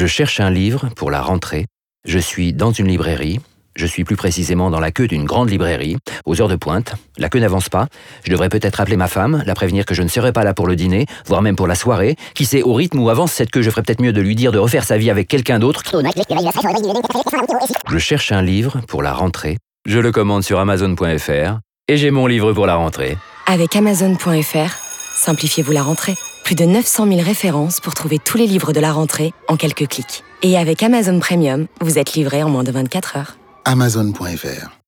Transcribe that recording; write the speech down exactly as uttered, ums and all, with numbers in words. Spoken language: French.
Je cherche un livre pour la rentrée. Je suis dans une librairie. Je suis plus précisément dans la queue d'une grande librairie, aux heures de pointe. La queue n'avance pas. Je devrais peut-être appeler ma femme, la prévenir que je ne serai pas là pour le dîner, voire même pour la soirée. Qui sait, au rythme où avance cette queue, je ferais peut-être mieux de lui dire de refaire sa vie avec quelqu'un d'autre. Je cherche un livre pour la rentrée. Je le commande sur amazon point f r et j'ai mon livre pour la rentrée. Avec amazon point f r, simplifiez-vous la rentrée. Plus de neuf cent mille références pour trouver tous les livres de la rentrée en quelques clics. Et avec Amazon Premium, vous êtes livré en moins de vingt-quatre heures. amazon point f r